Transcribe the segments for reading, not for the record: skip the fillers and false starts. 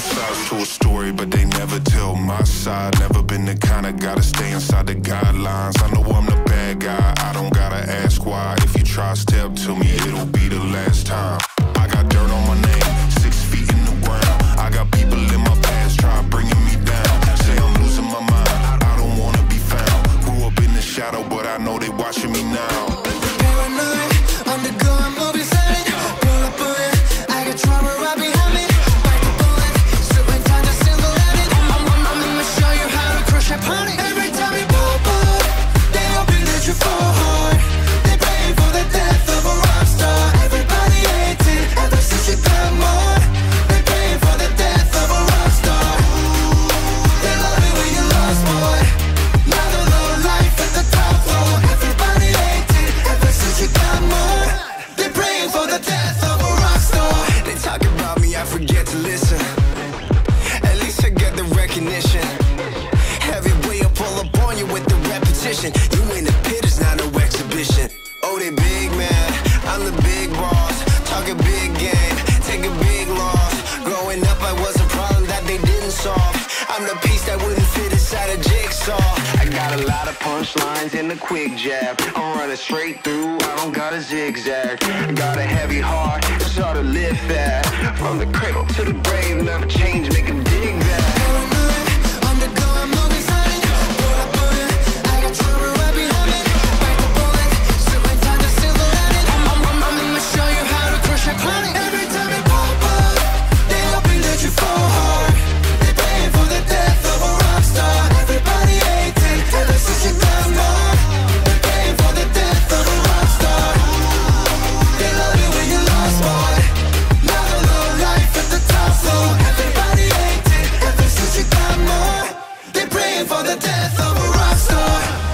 sides to a story, but they never tell my side. Never been the kind of guy to stay inside the guidelines. I know I'm the bad guy, I don't gotta ask why. If you try step to me, it'll be the last time. I got dirt on my name, 6 feet in the ground. I got people in my past try bringing me down. Say I'm losing my mind, I don't wanna be found. Grew up in the shadow, but I know they watching me now. Paranoid, undergoing movie setting. Pull up on it, I got trauma right behind me. Bite the bullet, certain time to single handed. I'm gonna show you how to crush that pony. Every time we pull up, they hoping that you fall hard. They praying for the death of a rock star. Everybody hates it, ever since you got more. They praying for the death of a rock star. They love it when you lost, boy. Now the low life at the top floor. Everybody hates it, ever since you got more. They praying for the death of a rock star. They talk about me, I forget to listen. At least I get the recognition. Heavy way up all up on you with the repetition. You in the pit, it's not no exhibition. Oh, they big man, I'm the big boss. Talk a big game, take a big loss. Growing up, I was a problem that they didn't solve. I'm the piece that wouldn't fit inside a jigsaw. I got a lot of punchlines and a quick jab. I'm running straight through, I don't got a zigzag. Got a heavy heart, so to live fast. From the cradle to the grave, never change, make a dig that. Undergoing movie setting. Pull up on it, I got trauma right behind me. Bite the bullet, certain time to single handed. I'm gonna show you how to crush that pony. Every time you pop up, they hoping that you fall hard. They praying for the death of a rock star. Everybody hates it, ever since you got more. They praying for the death of a rock star. They love you when you lost, boy. Now the low life at the top floor. Everybody hates it, ever since you got more. They praying for the death of a rock star.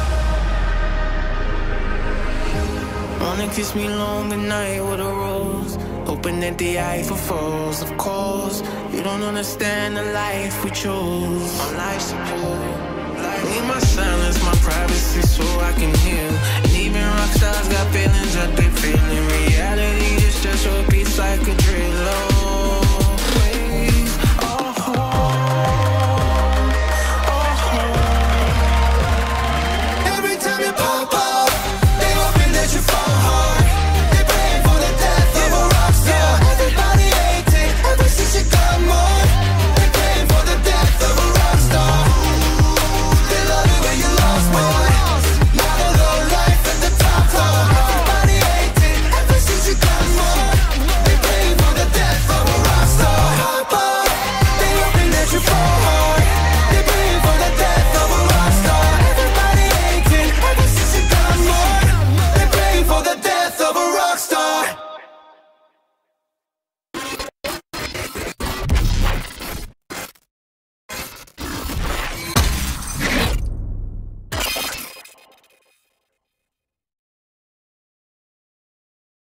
Wanna kiss me long at night with a rose, hoping that the Eiffel falls. Of course, you don't understand the life we chose. On life support, need my silence, my privacy, so I can heal. And even rock stars got feelings that they feel in reality. It's just repeats like a drill.